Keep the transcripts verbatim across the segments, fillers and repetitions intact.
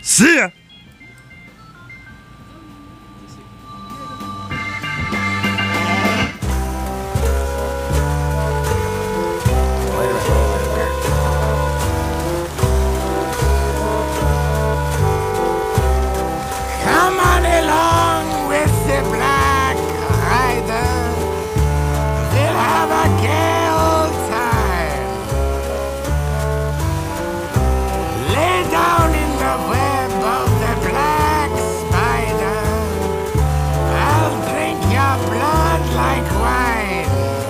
See ya! Come on along with the Black Rider. They'll have a gay old time. Lay down in the web of the black spider. I'll drink your blood like wine.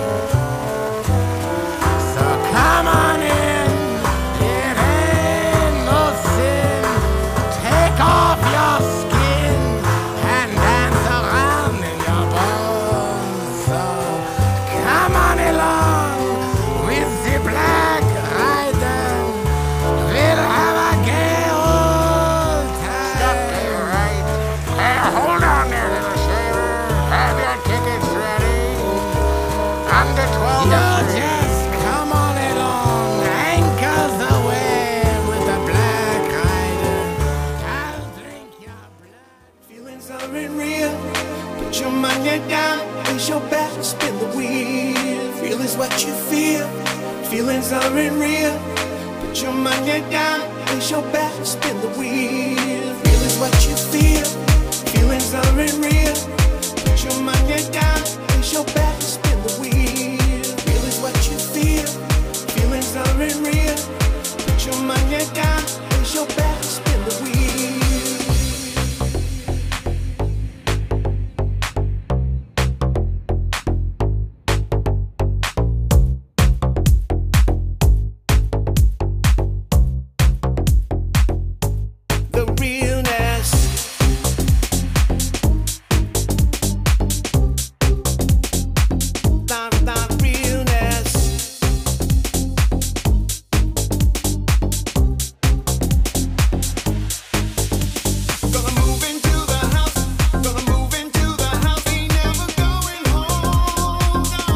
So come on in, it ain't no sin. Take off your skin and dance around in your bones. So come on along with the Black Rider. We'll have a gay old time. Stop there, right? Hey, hold on there, little shaver. Have your tickets ready. Under twelve. No, just come on along. Anchors away with the Black Rider. I'll drink your blood. Feelings aren't real. Put your money down, raise your back, spin the wheel. Feel is what you feel. Feelings aren't real. Put your money down, raise your back, spin the wheel. Feel is what you feel. Feelings aren't real. Put your money down, raise your back, spin the wheel. Feel is what you feel. Feelings aren't real. Put your money down, raise your back, spin the wheel. The realness. The, the realness. Gonna move into the house. Gonna move into the house. Ain't never going home. No.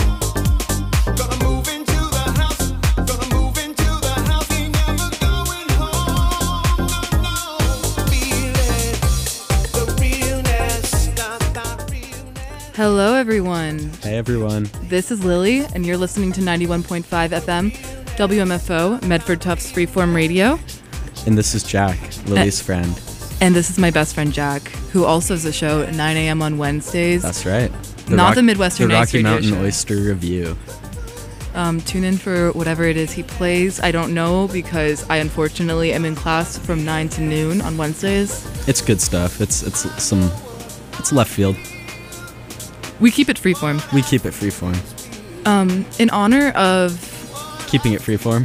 Gonna move into the house. Gonna move into the house. Ain't never going home. No, no. Feel it. The realness. The, the realness. Hello, everyone. Hey everyone. This is Lily, and you're listening to ninety-one point five F M, W M F O, Medford Tufts Freeform Radio. And this is Jack, Lily's friend. And this is my best friend, Jack, who also has a show at nine a.m. on Wednesdays. That's right. Not the Midwestern The Nights Rocky radio Mountain show. Oyster Review. Um, tune in for whatever it is he plays. I don't know because I unfortunately am in class from nine to noon on Wednesdays. It's good stuff. It's it's some it's left field. We keep it freeform. We keep it freeform. Um, in honor of Keeping it freeform.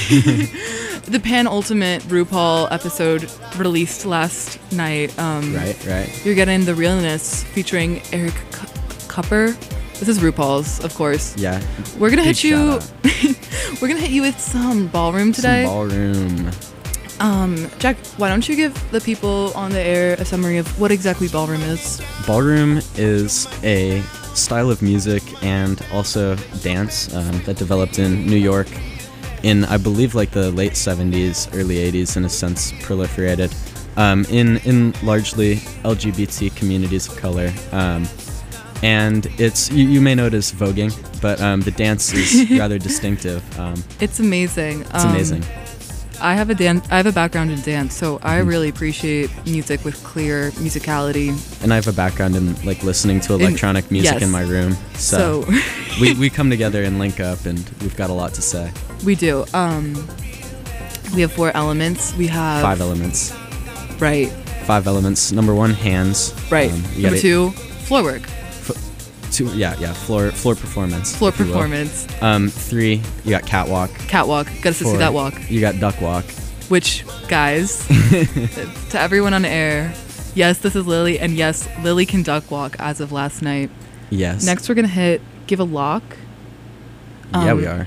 the Pan-Ultimate RuPaul episode released last night. Um, Right, right. You're getting The Realness featuring Eric C- Cupper. This is RuPaul's, of course. Yeah. We're gonna Big hit you. shout We're gonna hit you with some ballroom today. Some ballroom. um, Jack, why don't you give the people on the air a summary of what exactly ballroom is? Ballroom is a style of music and also dance um, that developed in New York in, I believe, like the late seventies, early eighties, in a sense, proliferated um, in in largely L G B T communities of color. Um, and it's you, you may know it as voguing, but um, the dance is rather distinctive. Um, It's amazing. it's Um, amazing. I have a dan- I have a background in dance, so I Mhm. really appreciate music with clear musicality. And I have a background in like listening to electronic music yes. in my room, so, So we we come together and link up, and we've got a lot to say. we do. Um, we have four elements. We have Five elements. Right, Five elements. Number one, hands. right. Um, you Number gotta- two, floor work, Two. Yeah, yeah. Floor floor performance. floor if you will. performance, Um, three, you got catwalk. catwalk. Gotta see Four, that walk. You got duck walk. Which, guys, to everyone on air, yes, this is Lily, and yes, Lily can duck walk as of last night. Yes. Next, we're gonna hit Give a Lock. Yeah, um, we are.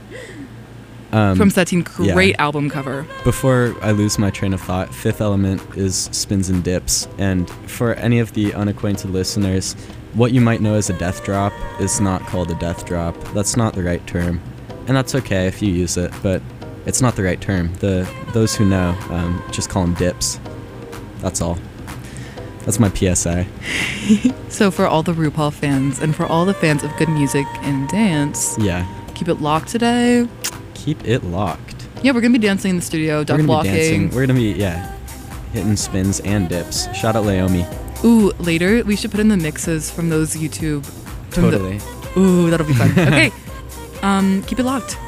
um, From Satine, yeah. great album cover. Before I lose my train of thought, fifth element is spins and dips. And for any of the unacquainted listeners, what you might know as a death drop is not called a death drop. That's not the right term. And that's okay if you use it, but It's not the right term. The those who know um, just call them dips. That's all. That's my P S A. So for all the RuPaul fans and for all the fans of good music and dance, Yeah. keep it locked today. Keep it locked. Yeah, we're gonna be dancing in the studio, duck We're gonna walking. be dancing. We're gonna be yeah, hitting spins and dips. Shout out Laomi. Ooh, later we should put in the mixes from those YouTube. From Totally. The, ooh, that'll be fun. Okay, um, keep it locked.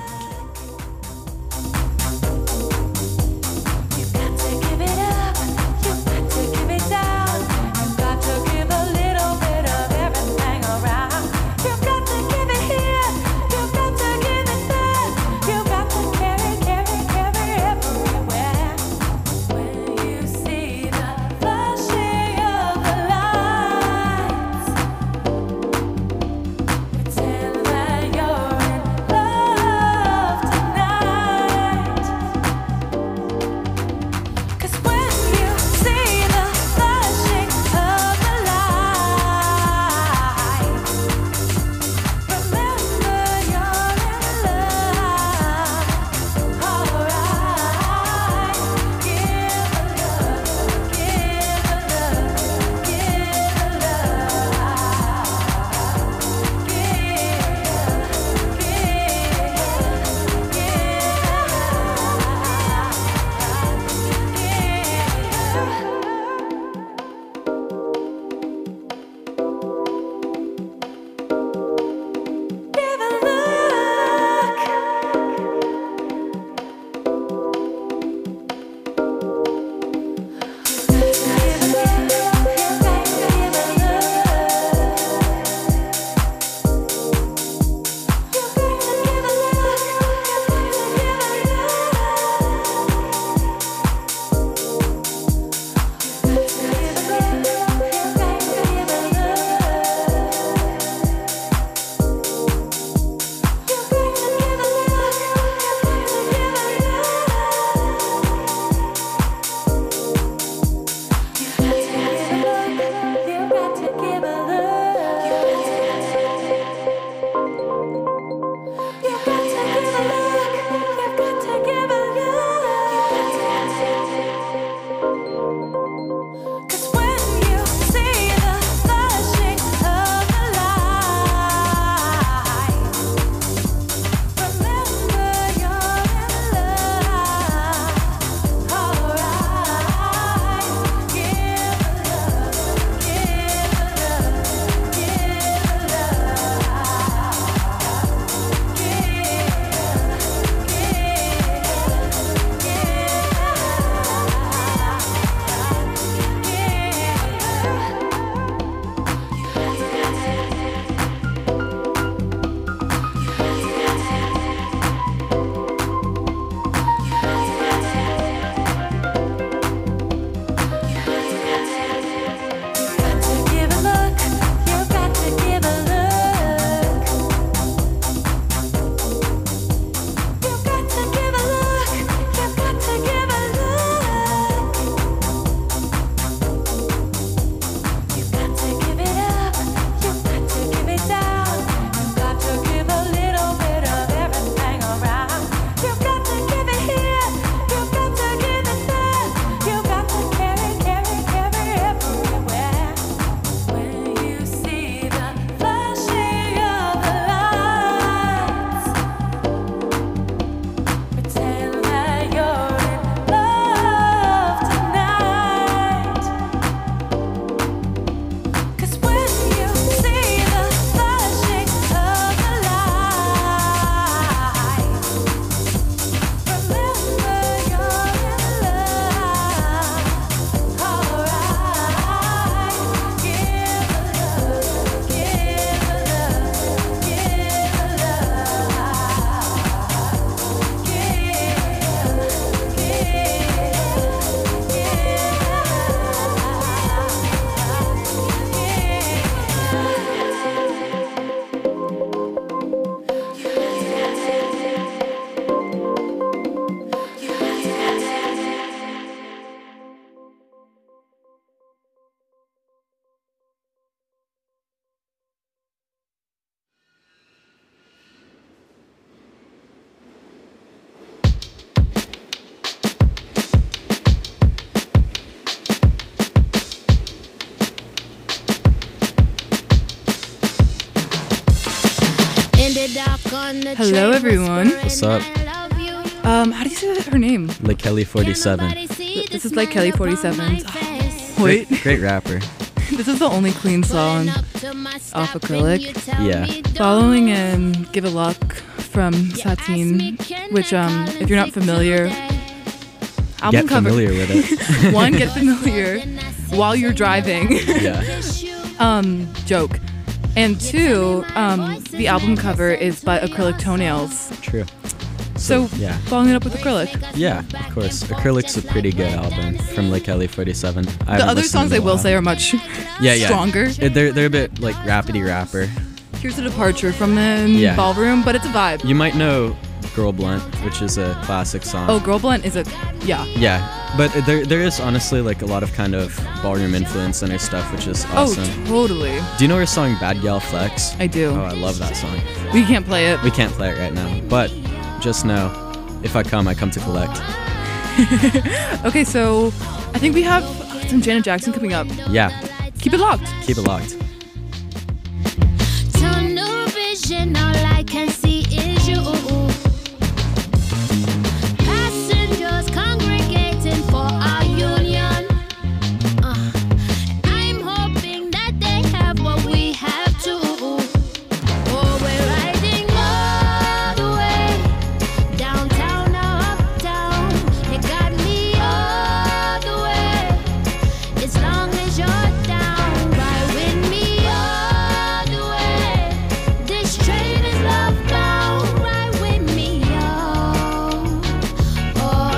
Pretend that you're in love. Hello, everyone. What's up? Um, how do you say her name? Like Kelly forty-seven. This is like Kelly forty-seven. Wait, Great, great rapper. this is the only clean song off Acrylic. Yeah. Following in Give a Luck from Satine, which, um, if you're not familiar, album Get cover. familiar with it. One, get familiar while you're driving. Yeah. um, joke. And two, um, the album cover is by Acrylic Toenails. True. So, yeah. following it up with Acrylic. Yeah, of course. Acrylic's a pretty good album from Like Kelly forty-seven. I The haven't other listened songs in I a will while. say are much yeah, yeah. stronger. It- They're, they're a bit like rapidy rapper. Here's a departure from the Yeah. ballroom, but it's a vibe. You might know Girl Blunt, which is a classic song. Oh, Girl Blunt is a, yeah. Yeah, but there there is honestly like a lot of kind of ballroom influence in her stuff, which is awesome. Oh, totally. Do you know her song Bad Gal Flex? I do. Oh, I love that song. We can't play it. We can't play it right now, but just know, if I come, I come to collect. Okay, so I think we have some Janet Jackson coming up. Yeah, Keep it locked. keep it locked. Tunnel vision, all I can see is you. Passengers congregating for our union. Uh, I'm hoping that they have what we have too. Oh, we're riding all the way downtown or uptown. You got me all the way. As long as you're down, ride with me all the way. This train is love bound, ride with me all, oh,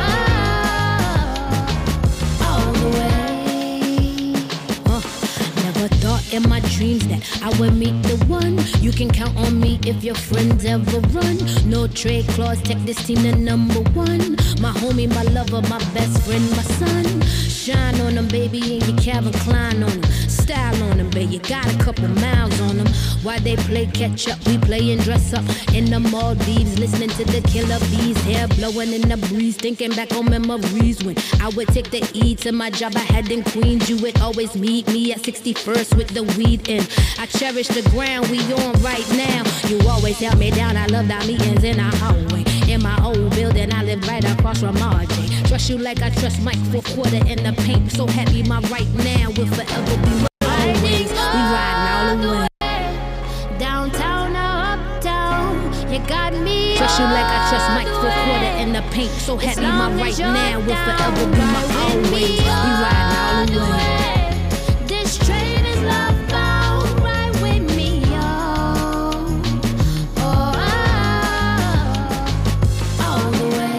all the way. Uh, never thought in my dreams that I would meet the one. You can count on me if your friends ever run. No trade clause, take this team to number one. My homie, my lover, my best friend, my son. Shine on them, baby, and you Calvin Klein on them. Style on them, baby, you got a couple miles on them. While they play catch up, we play and dress up in the Maldives, listening to the killer bees, hair blowing in the breeze, thinking back on memories when I would take the E to my job I had in Queens. You would always meet me at sixty-first with the weed in. I cherish the ground we on right now. You always held me down. I love our meetings in our hallway. In my old building, I live right across from R J. Trust you like I trust Mike for quarter in the paint. So happy my right now will forever be my always. We riding all the way. Downtown or uptown, you got me. Trust you like I trust Mike for quarter in the paint. So happy my right now will forever be my always. We riding all the way. This train is love bound, ride with me, y'all. Oh, all the way.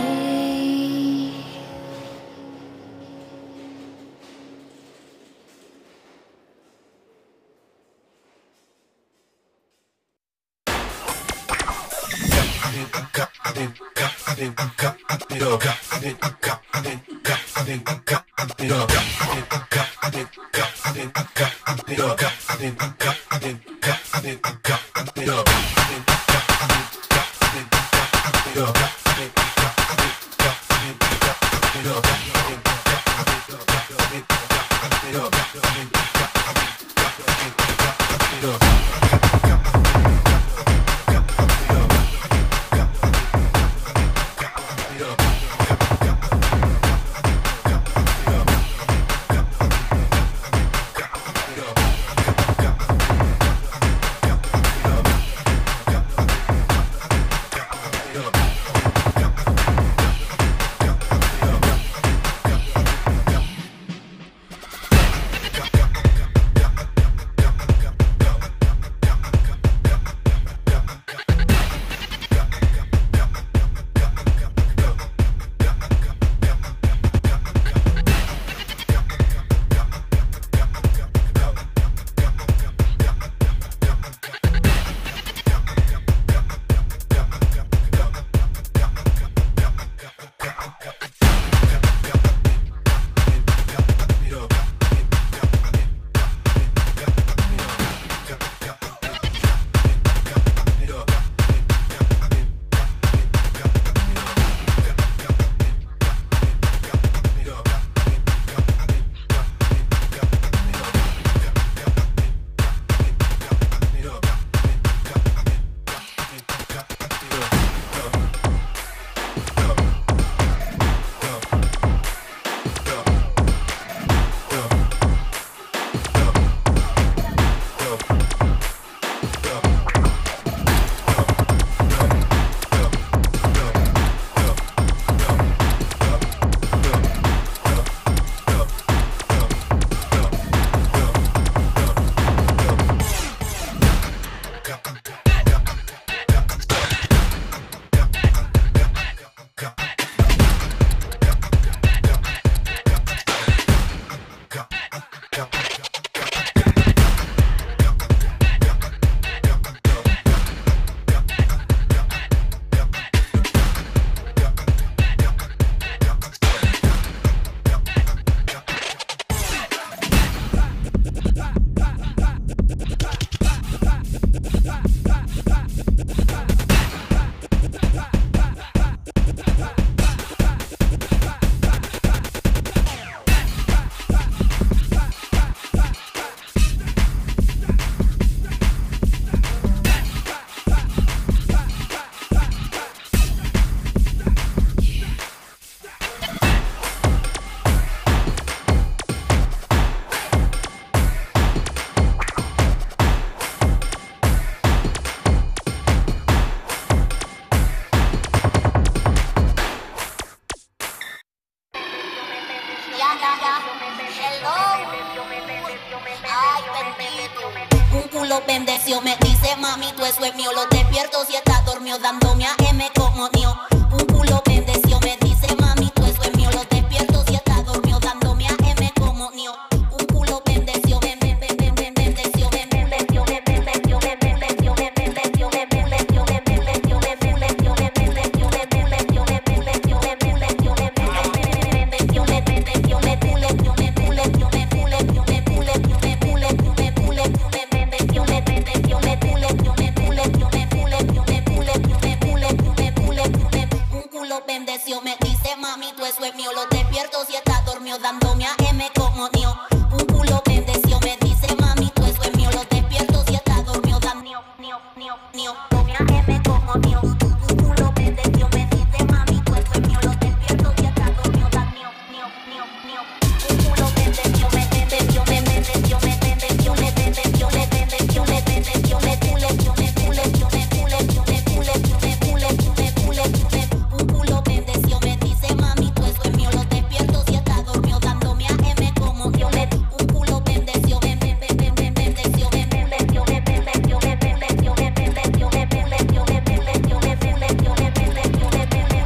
Ay, bendito. Un culo bendeció, me dice mami, tú eso es mío. Lo despierto si está dormido, dándome a M como mío. Un culo bendeció, me dice mami, tú eso es mío. Lo despierto si está dormido, dándome a M como mío. Un culo bendeció, me bendeció, me bendeció, me bendeció, me bendeció, me bendeció, me bendeció, me bendeció, me bendeció, me bendeció, me bendeció, me bendeció, me bendeció, me bendeció, me bendeció, me bendeció, me puleció, me puleció, me puleció, me puleció, me puleció, me puleció, me bendeció, me bendeció, me puleció, me puleció, me puleció, me puleció, me puleció, me puleció, me un culo bendeció, me dice mami, tú eso es mío. Lo despierto si está dormido, dándome a M como mío. Un culo bendeció, me dice mami, tú eso es mío. Lo despierto si está dormido, dándome mío, mío, mío, mío, dándome a M como mío. Un culo bendeció, me dice mami, tú eso es mío. Lo despierto si está dormido, dándome mío, mío, mío, mío. Un culo bendeció, me bendeció, me bendeció, me bendeció, me bendeció, me bendeció, me bendeció, me puleció, me puleció, me puleció, me puleció, me puleció, me puleció, me un culo bendeció, me dice mami, tú eso es mío. Lo despierto si está dormido, dándome a M como mío. Un culo bendeció, me bendeció, me bendeció, me bendeció, me bendeció, me bendeció, me bendeció, me bendeció, me bendeció, me bendeció, me bendeció, me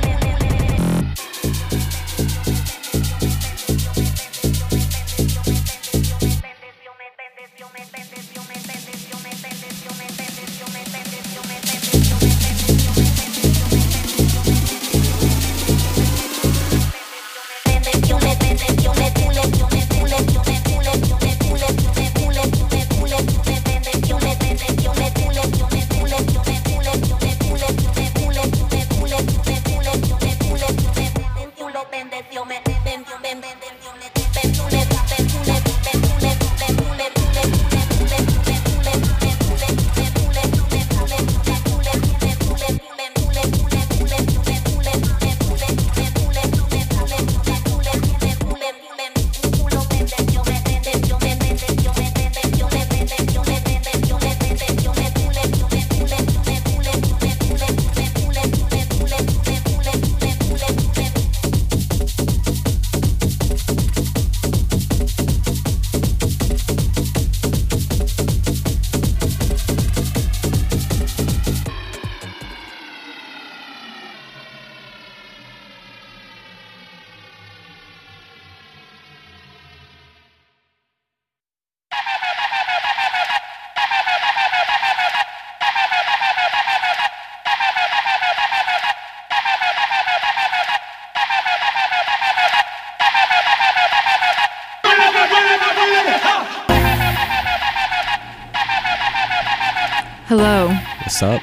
Hello. What's up?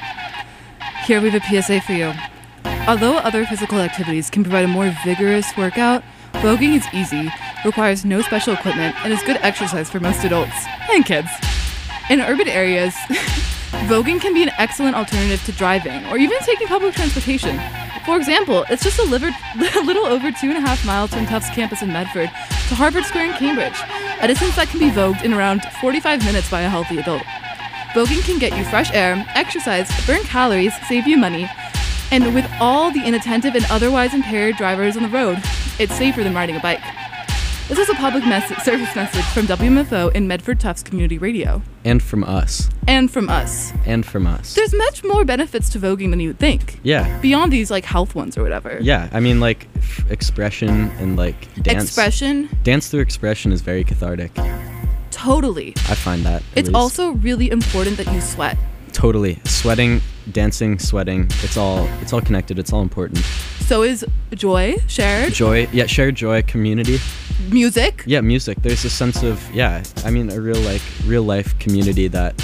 Here we have a P S A for you. Although other physical activities can provide a more vigorous workout, voguing is easy, requires no special equipment, and is good exercise for most adults and kids. In urban areas, voguing can be an excellent alternative to driving or even taking public transportation. For example, it's just a little over two and a half miles from Tufts campus in Medford to Harvard Square in Cambridge, a distance that can be vogued in around forty-five minutes by a healthy adult. Voguing can get you fresh air, exercise, burn calories, save you money, and with all the inattentive and otherwise impaired drivers on the road, it's safer than riding a bike. This is a public mes- service message from W M F O and Medford Tufts Community Radio. And from us. And from us. And from us. There's much more benefits to voguing than you would think. Yeah. Beyond these, like, health ones or whatever. Yeah, I mean, like, f- expression and, like, dance. Expression? Dance through expression is very cathartic. Totally. I find that. It's least. also really important that you sweat. Totally. Sweating, dancing, sweating, it's all it's all connected, it's all important. So is joy shared? Joy, yeah, shared joy, community. Music? Yeah, music. There's a sense of, yeah, I mean, a real, like, real life community that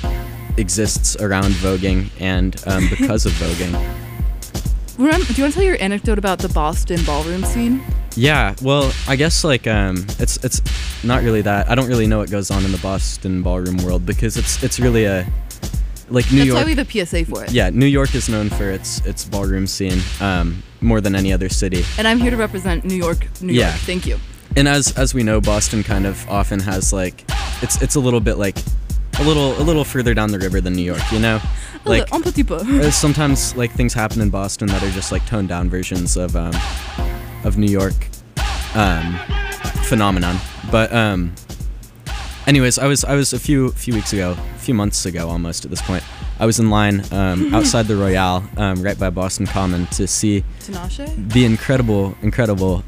exists around voguing and um, because of voguing. Remember, do you want to tell your anecdote about the Boston ballroom scene? Yeah, well, I guess, like, um, it's it's not really that. I don't really know what goes on in the Boston ballroom world because it's it's really a, like, New That's York. why we have a P S A for it. Yeah, New York is known for its its ballroom scene um, more than any other city. And I'm here to represent New York, New Yeah. York. Thank you. And as as we know, Boston kind of often has, like, it's it's a little bit like a little a little further down the river than New York, you know? Like, un petit peu. uh, sometimes, like, things happen in Boston that are just, like, toned down versions of um, of New York. Um, phenomenon. But um, anyways, I was I was a few few weeks ago, a few months ago almost at this point. I was in line um, outside the Royale, um, right by Boston Common, to see Tinashe? the incredible, incredible,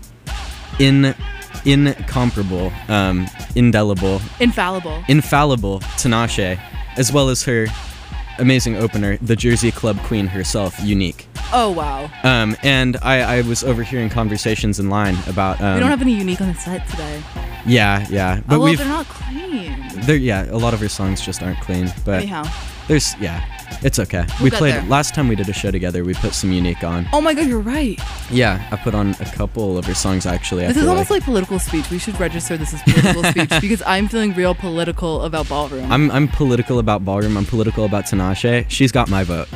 in incomparable, um, indelible, Infallible. infallible Tinashe, as well as her amazing opener, the Jersey Club Queen herself, Unique. Oh, wow. Um, and I, I was overhearing conversations in line about. Um, we don't have any Unique on the set today. Yeah, yeah, but oh, well, we've. they're not clean. They're, yeah, a lot of her songs just aren't clean, but Anyhow. there's yeah, it's okay. We'll we get played there. last time we did a show together. We put some Unique on. Oh my god, you're right. Yeah, I put on a couple of her songs actually. I This is feel almost like. like political speech. We should register this as political speech because I'm feeling real political about ballroom. I'm I'm political about ballroom. I'm political about Tinashe. She's got my vote.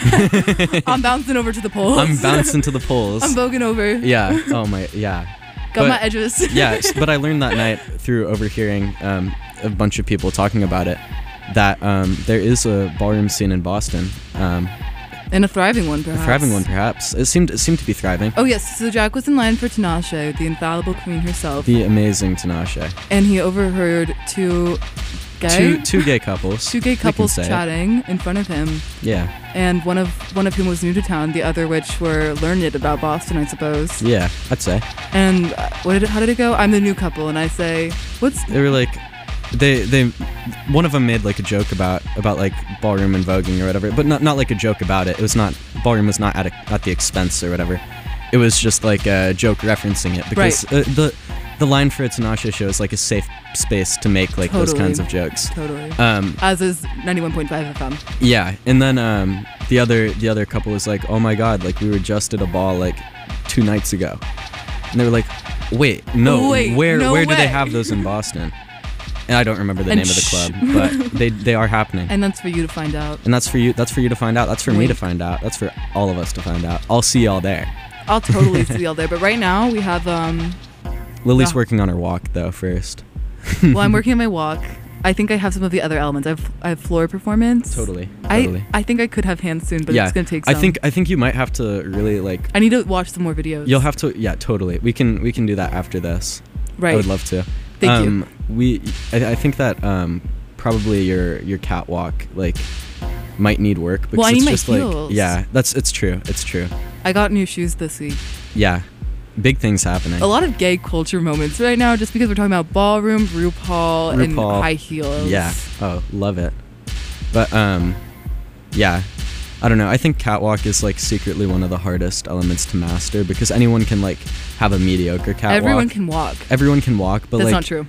I'm bouncing over to the polls. I'm bouncing to the polls. I'm voguing over. Yeah. Oh my. Yeah. Got But- my edges. yeah, s- but I learned that night through overhearing um, a bunch of people talking about it that um, there is a ballroom scene in Boston, um, And a thriving one, a perhaps. thriving one perhaps. It seemed it seemed to be thriving. Oh yes, so Jack was in line for Tinashe, the infallible queen herself, The amazing Tinashe. and he overheard two gay, Two two gay couples. two gay we can couples say it. chatting in front of him, Yeah, and one of one of whom was new to town, the other which were learned about Boston, I suppose. yeah, I'd say. And uh, what did it, how did it go? I'm the new couple, and I say, what's They were like, they they, one of them made like a joke about about like ballroom and voguing or whatever, but not not like a joke about it. It was not ballroom was not at a, at the expense or whatever. It was just like a joke referencing it because Right. uh, the the line for a Tinashe show is like a safe space to make like those Totally. kinds of jokes. totally Um, as is ninety-one point five F M. yeah, and then um, the other the other couple was like, oh my god, like we were just at a ball like two nights ago, and they were like, wait, no, Wait, where no where do way. they have those in Boston? And I don't remember the And name of the shh. club, but they they are happening. And that's for you to find out. And that's for you. That's for you to find out. That's for me to Wink. find out. That's for all of us to find out. I'll see y'all there. I'll totally see y'all there. But right now we have um. Lily's Yeah. working on her walk though first. Well, I'm working on my walk. I think I have some of the other elements. I have, I have floor performance. Totally. I Totally. I think I could have hands soon, but yeah. it's gonna take I some. think I think you might have to really like. I need to watch some more videos. You'll have to. Yeah. Totally. We can we can do that after this. Right. I would love to. Thank you. um, We. I, I think that um, probably your your catwalk like might need work because Well, I it's need my just heels. like yeah. That's it's true. It's true. I got new shoes this week. Yeah. Big things happening. A lot of gay culture moments right now, just because we're talking about ballroom, RuPaul, and RuPaul. high heels. Yeah. Oh, love it. But um, yeah. I don't know. I think catwalk is like secretly one of the hardest elements to master because anyone can like have a mediocre catwalk. Everyone can walk. Everyone can walk, but That's like not true.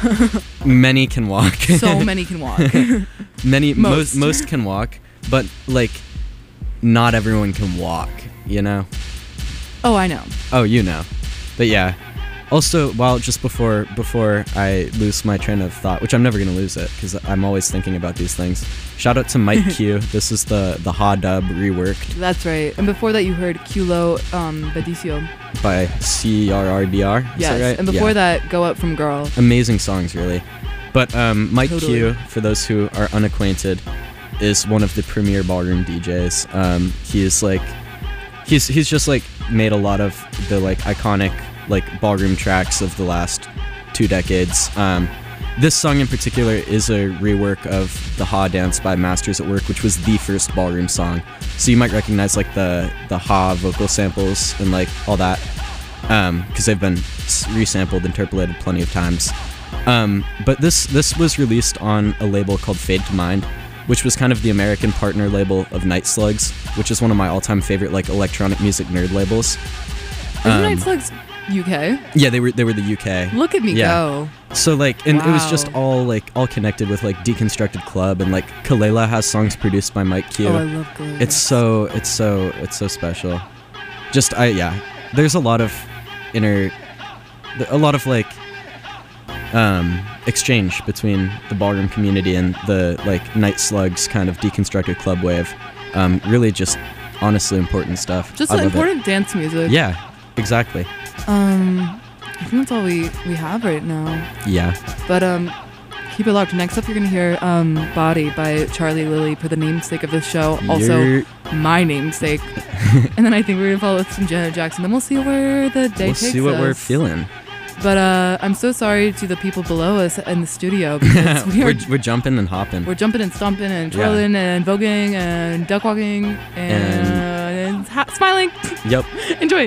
many can walk. So many can walk. many Most. most most can walk, but like not everyone can walk. You know. Oh, I know. Oh, you know. But yeah. Also, while just before before I lose my train of thought, which I'm never gonna lose it because I'm always thinking about these things. Shout out to Mike Q. This is the the Ha dub reworked That's right. And before that, you heard Culo um, Badicio. by C R R D R. Is Yes. that right? And before Yeah. that, Go Up From Girl. Amazing songs, really. But um, Mike Totally. Q, for those who are unacquainted, is one of the premier ballroom D Js. Um, he is like, he's he's just like made a lot of the like iconic like ballroom tracks of the last two decades. Um, this song in particular is a rework of the Ha Dance by Masters at Work, which was the first ballroom song. So you might recognize like the the Ha vocal samples and like all that, um, because they've been s- resampled, interpolated plenty of times. Um, but this this was released on a label called Fade to Mind, which was kind of the American partner label of Night Slugs, which is one of my all-time favorite like electronic music nerd labels. Isn't Um, Night Slugs U K? Yeah, they were they were the U K. Look at me Yeah. go. So like, and it was just Wow. all like all connected with like Deconstructed Club, and like Kalela has songs produced by Mike Q. Oh, I love Go. It's so it's so it's so special. Just I yeah, there's a lot of inner, a lot of like um exchange between the ballroom community and the like Night Slugs kind of Deconstructed Club wave. Um, really just honestly important stuff. Just I the love it. important dance music. Yeah, exactly. Um, I think that's all we, we have right now. Yeah. But um, keep it locked. Next up, you're gonna hear um "Body" by Charlie Lilly, per the namesake of this show. Also, You're- my namesake. And then I think we're gonna follow with some Janet Jackson. Then we'll see where the day We'll takes see what us. we're feeling. But uh, I'm so sorry to the people below us in the studio because we are, we're, we're jumping and hopping. we're jumping and stomping and Yeah. twirling and voguing and duck walking and, and ha- smiling. Yep. Enjoy.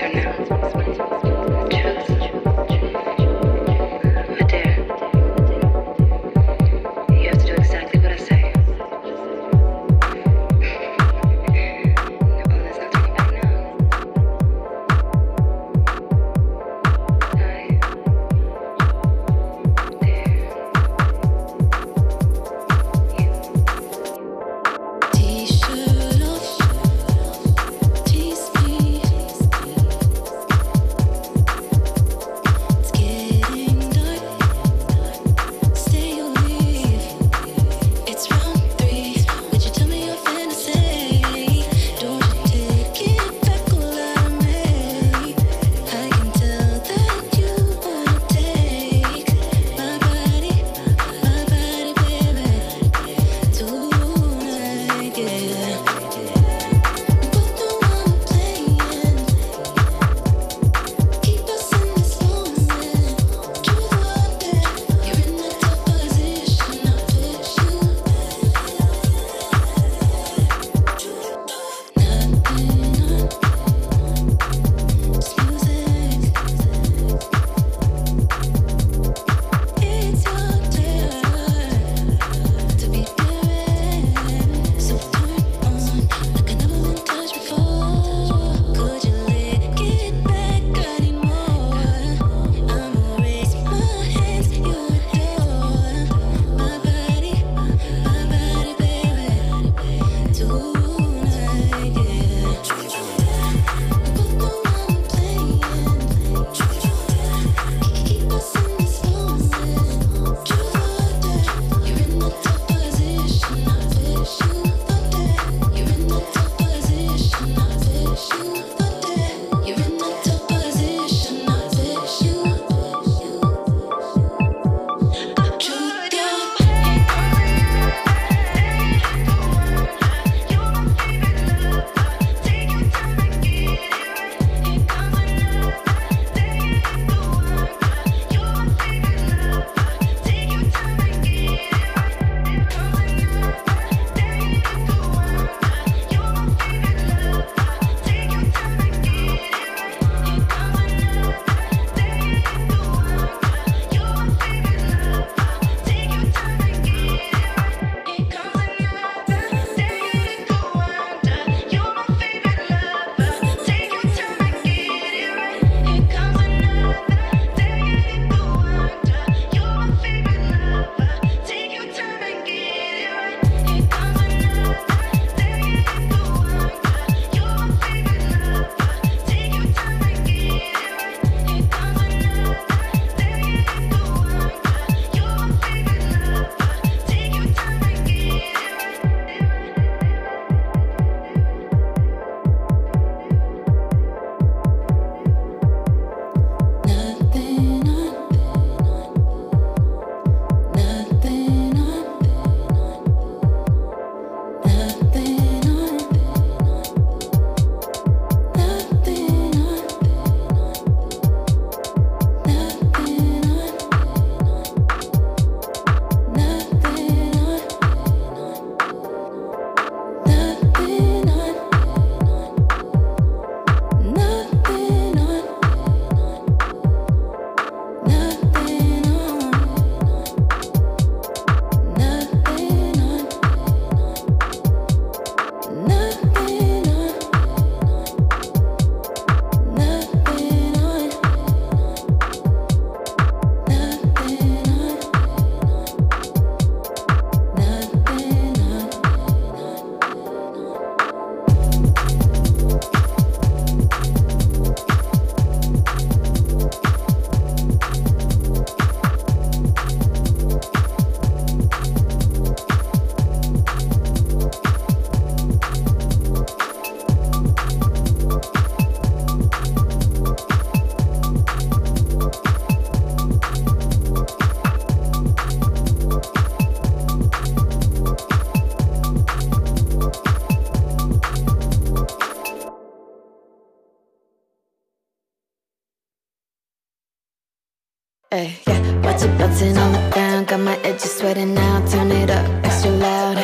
Ay, yeah, watch it bouncing on the down. Got my edges sweating now. Turn it up extra loud.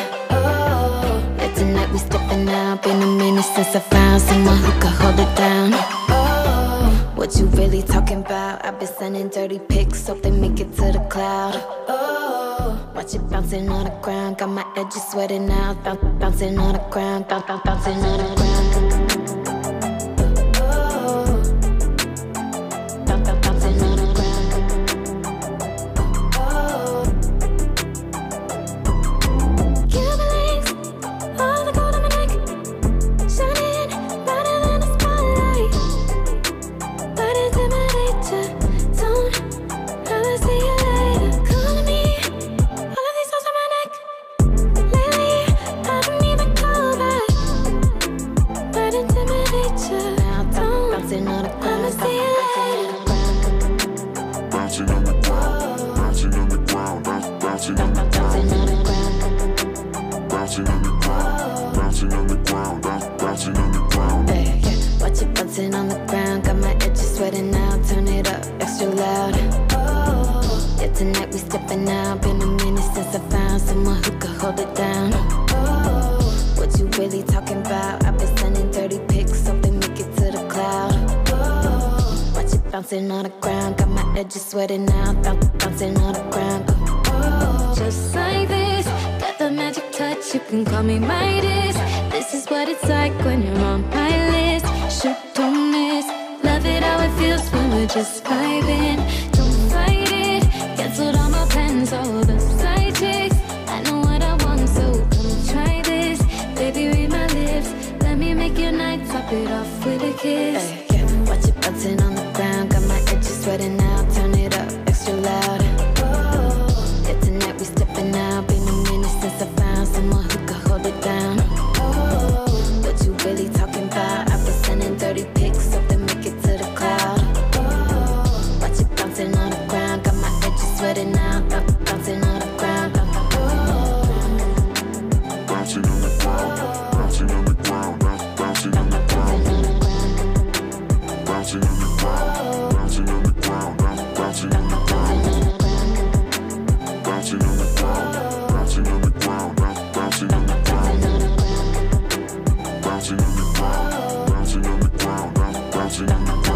Oh, yeah, tonight we stepping out. Been a minute since I found someone who could hold it down. Oh, sending dirty pics, hope they make it to the cloud. Oh, watch it bouncing on the ground, got my edges sweating out. Bounce, bouncing on the ground, bounce, bounce, bouncing on the ground. Oh, bounce, bounce, bouncing on the ground. Oh, Cuban links, all the gold on my neck, shining brighter than the spotlight. But intimidate ya, don't ever see you later. Calling me, all of these songs on my neck. Lately, I don't even call back. But intimidate ya, don't bouncing on the ground, ever see you later. Bouncing on the ground, bouncing on the ground, bounce- bouncing on the Bouncing on the ground. bouncing on the ground, bouncing on the ground, bounce- bouncing on the ground. Hey, yeah, watch it bouncing on the ground. Got my edges sweating out. Turn it up extra loud. Oh, yeah, tonight we stepping out. Been a minute since I found someone who could hold it down. Oh, what you really talking about? I've been sending dirty pics, hope they make it to the cloud. Oh, watch it bouncing on the ground. Got my edges sweating out. Bounce, bouncing on the ground. Oh, just like this. Got the magic touch. You can call me Midas. This is what it's like when you're on my list. Shoot, don't miss. Love it how it feels when we're just vibing. Don't fight it. Canceled all my plans, all the side chicks. I know what I want, so come try this. Baby, read my lips. Let me make your night, top it off with a kiss. Hey, yeah, watch it bouncing on the ground. Got my edges sweating out. Turn it up extra loud. Oh, yeah, tonight we stepping out. Been a minute since I found someone who could hold it down. Oh, what you really talking about? I've been sending dirty pics, hope they make it to the cloud. Oh, watch it bouncing on the ground. Got my edges sweating out. Bounce, bouncing on the ground. Oh, Bouncing on the ground, bouncing on the ground, bounce- bouncing on the ground, bouncing on the ground. bouncing on the ground, bouncing on the ground, bounce- bouncing on the ground, bouncing on the ground, bouncing on the ground, bounce- bouncing on the ground, bouncing on the ground, bouncing on the ground, bounce- bouncing on the ground.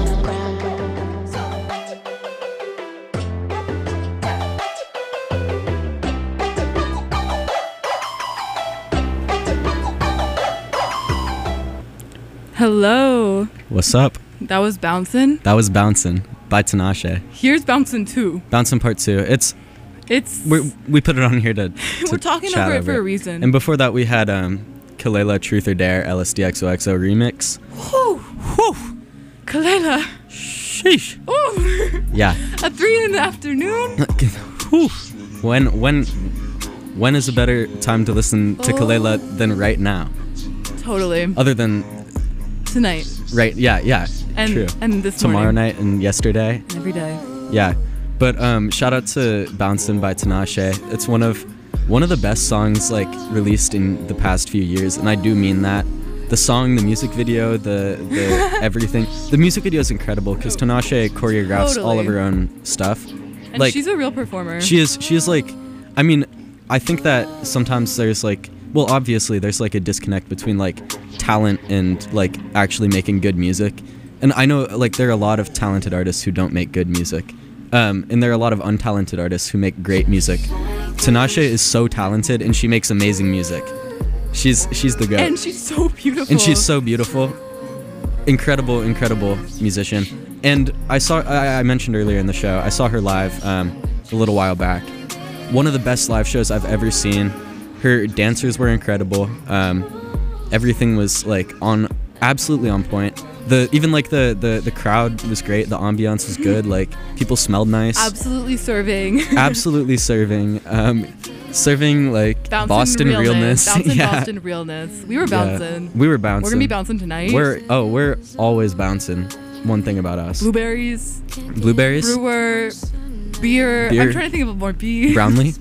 Hello. What's up? That was Bouncin'. That was Bouncin' by Tinashe. Here's Bouncin' two. Bouncin' Part two. It's It's we we put it on here to, to We're talking chat over it for a reason. And before that, we had um, Kalela Truth or Dare L S D X O X O remix. Whew. Whew. Kalela. Sheesh. Ooh. Yeah. At three in the afternoon. Whew. When when when is a better time to listen to Oh. Kalela than right now? Totally. Other than Tonight. right? Yeah, yeah. And true. and this Tomorrow morning. night and yesterday. And every day. Yeah, but um, shout out to Bouncin' by Tinashe. It's one of one of the best songs like released in the past few years, and I do mean that. The song, the music video, the the everything. The music video is incredible because Tinashe choreographs all of Totally. her own stuff. And like she's a real performer. she is, she is like, I mean, I think that sometimes there's like, well, obviously there's like a disconnect between like talent and like actually making good music. And I know like there are a lot of talented artists who don't make good music. Um, and there are a lot of untalented artists who make great music. Tinashe is so talented and she makes amazing music. She's she's the goat. And she's so beautiful. And she's so beautiful. Incredible, incredible musician. And I saw I, I mentioned earlier in the show, I saw her live um, a little while back. One of the best live shows I've ever seen. Her dancers were incredible. Um, everything was like on absolutely on point. The even like the, the the crowd was great. The ambiance was good. Like people smelled nice. absolutely serving. Absolutely serving. Um, serving like Bouncing Boston realness. Bouncing yeah. Boston realness. We were Yeah. bouncing. We were bouncing. We're gonna be bouncing tonight. We're oh we're always bouncing. One thing about us. Blueberries, Blueberries. brewer, beer. Beer. I'm trying to think of more B. Brownlee.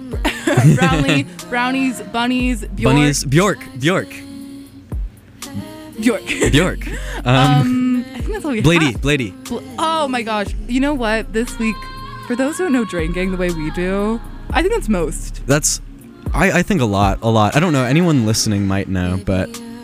Brownlee, brownies, bunnies, Bjork. Bunnies. Bjork. Bjork. Bjork. Bjork. Um, Um, I think that's all we Blady. have. Blady. Bl- oh my gosh. You know what? This week, for those who know drinking the way we do, I think that's most. That's. I, I think a lot. A lot. I don't know. Anyone listening might know, but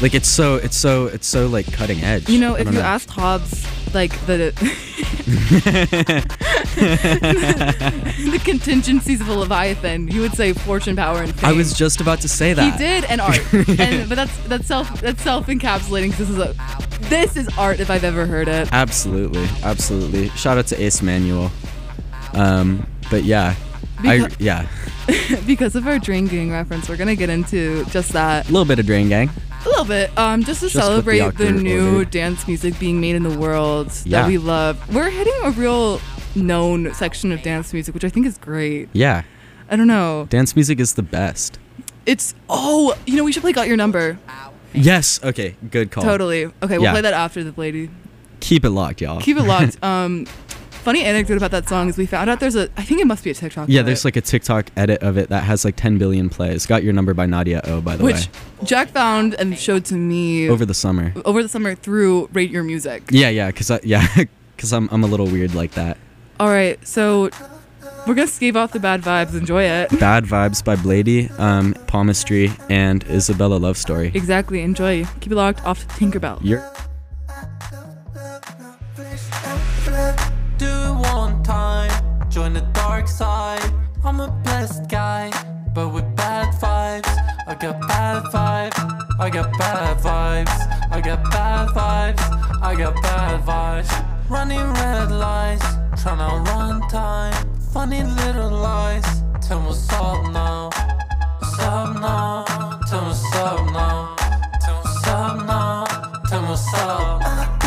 Like it's so it's so it's so like cutting edge. You know, I if don't you know. asked Hobbes, like the the contingencies of a Leviathan, he would say fortune, power, and fame. I was just about to say that. He did, and art. and, but that's that's self that's self encapsulating. This is a this is art if I've ever heard it. Absolutely, absolutely. Shout out to Ace Manuel. Um, but yeah, Beca- I yeah, because of our Drain Gang reference, we're gonna get into just that. a little bit of Drain Gang. A little bit, um, just to Just with the celebrate the, awkward new order. dance music being made in the world Yeah. that we love. We're hitting a real known section of dance music, which I think is great. Yeah, I don't know. dance music is the best. It's oh, you know, we should play Got Your Number. Yes. Okay. Good call. Totally. Okay, we'll Yeah. play that after the lady. Keep it locked, y'all. Keep it locked. um, funny anecdote about that song is we found out there's a. I think it must be a TikTok. Yeah, of there's it, like a TikTok edit of it that has like ten billion plays. Got Your Number by Nadia O, by the which way. Jack found and showed to me Over the summer. over the summer through Rate Your Music. Yeah, yeah, cause I yeah, cause I'm I'm a little weird like that. All right, so we're gonna stave off the bad vibes. Enjoy it. Bad Vibes by Blady, um, Palmistry, and Isabella Love Story. Exactly. Enjoy. Keep it locked. Off to Tinkerbell. You're Do it one time, join the dark side. I'm a blessed guy, but with bad vibes. I got bad vibes, I got bad vibes, I got bad vibes, I got bad vibes. Running red lights, tryna run time. Funny little lies, tell me what's up now. What's up now? Tell me what's up now. Tell me what's up now. Tell me what's up.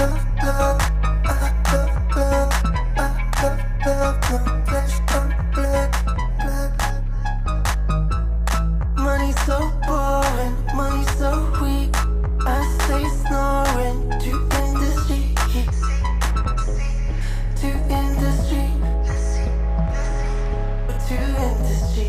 Money so boring, money so weak. I stay snoring to industry, to industry, to industry.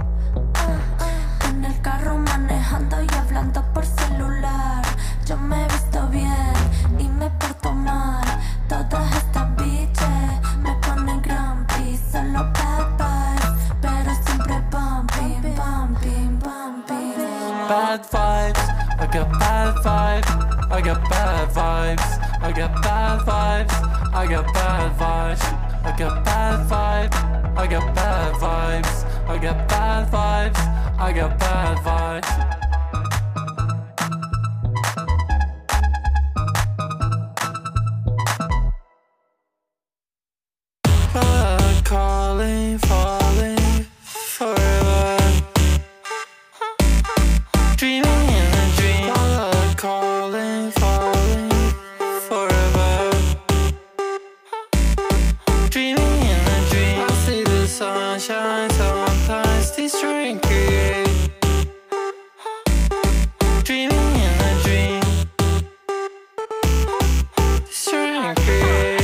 En el carro manejando y hablando por celular. Yo me he visto bien y me porto mal. Todas estas bitches me ponen grumpy. Solo bad vibes, pero siempre bumping, bumping, bumping. Bad vibes, I got bad vibes, I got bad vibes, I got bad vibes, I got bad vibes, I got bad vibes, I got bad vibes, I got bad vibes, I got bad vibes. Bad calling, falling forever. Dreaming in a dream, love calling, falling forever. Dreaming in a dream, I see the sunshine, sometimes destroy and create. Dreaming in a dream, destroy and create.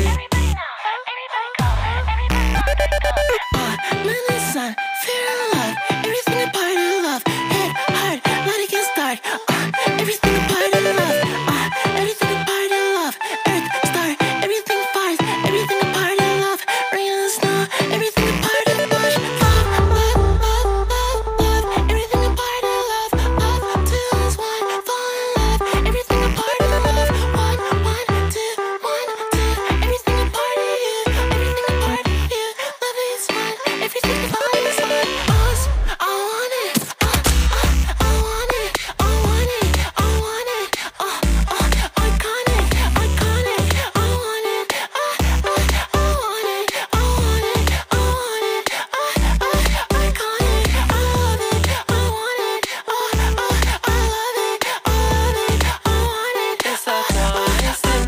Midnight sun, fear alive, everything a part of love. Head hard, let it get started. Uh, everything a part of love. Uh, everything a part of love. Earth, star, everything fires, everything a part of love. Rain and snow, everything a part of love. Love, love, love, love, love, everything a part of love. Love, two is one, fall in love, everything a part of love. One, one, two, one, two, everything a part of you, everything a part of you. Love is one, everything a part is one. Us, I want it, uh, uh, I want it, I want it, I want it, uh, uh, iconic, iconic, I want it, uh, uh, I want it, I want it, I want it, uh, uh, iconic, I love it, I want it, uh, uh, I love it, I love it, I want it, It's that time, it's the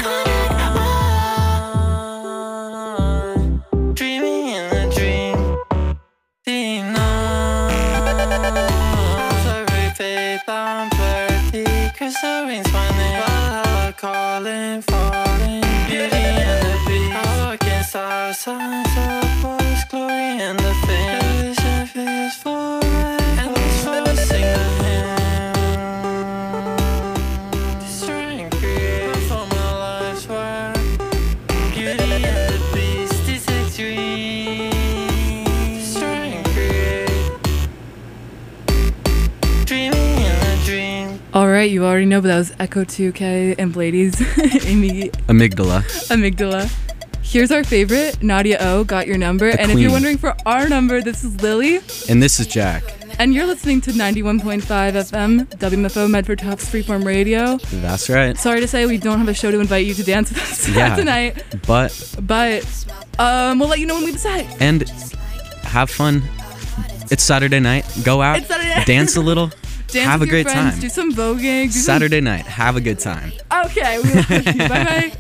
night. Dreaming in a dream, deep nights. Every faith I'm flirty, crystal rings my name. Valhalla calling, falling, beauty and the beast. I walk in star signs of voice, glory and the fame. Vision feels forever, and this voice sing the hymn. Destroy and create for my life's work. Beauty and the beast is extreme. Destroy and create. Dreaming in a dream. All right, you already know, but that was Echo two K and Blady's Amy Amygdala. Amygdala. Here's our favorite, Nadia O, Got Your Number. The and queen. If you're wondering for our number, this is Lily. And this is Jack. And you're listening to ninety-one point five F M, W M F O Medford Tufts Freeform Radio. That's right. Sorry to say we don't have a show to invite you to dance with us Yeah, tonight. But But um, we'll let you know when we decide. and have fun. It's Saturday night. Go out, It's Saturday night. dance a little, Dance have a with your great friends, time. do some voguing. Do some- Saturday night, have a good time. Okay, we love you. Bye-bye.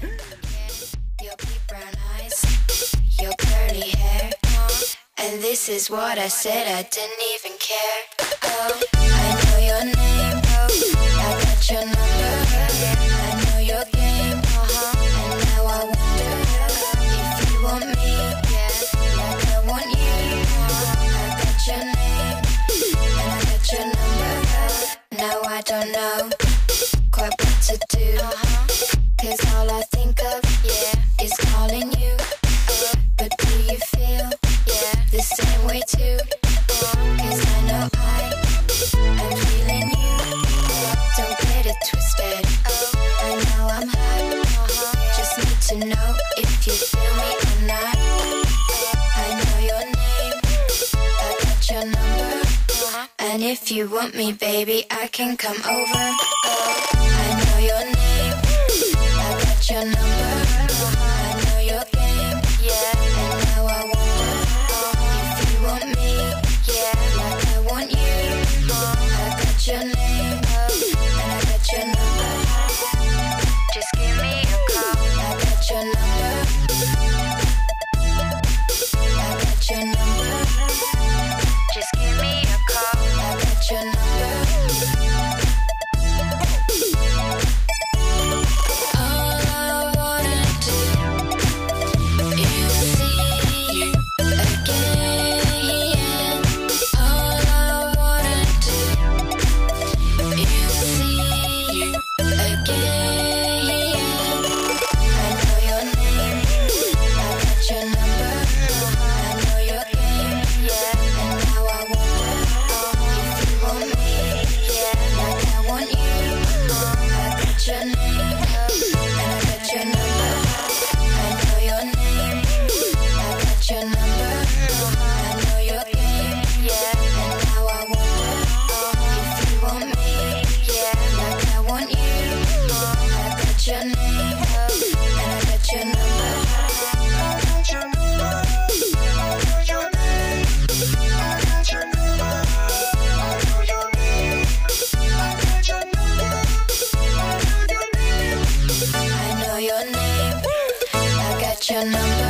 Your curly hair, and this is what I said. I didn't even care. Oh, I know your name, oh, I got your number. I know your game, uh-huh. And now I wonder if you want me, yeah, like I want you. Uh-huh. I got your name, and I got your number. Now I don't know quite what to do, uh-huh. Cause all I think of, yeah, is calling you. But do you feel, yeah, the same way too? Cause I know I am feeling you. Don't get it twisted. I know I'm hot. Just need to know if you feel me or not. I know your name. I got your number. And if you want me, baby, I can come over. I know your name. I got your number. I know your game. Yeah. Your name, and I got your number. Just give me a call. I got your number. I got your number. Just give me a call. I got your number. All I wanna do is see you again. All I wanna do. You see you again. I know your name. I got your number. I know your game. Yeah. And now I wonder if you want me. Yeah. Like I want you. I got your name. And I got your number. I know your name. I got your number. I know your game. Yeah. And now I wonder if you want me. Yeah, like I want you. I got your name, and I got your number. I got your number. I know your name. I got your number. I know your name. I got your number. I know your name. I know your name. I got your number.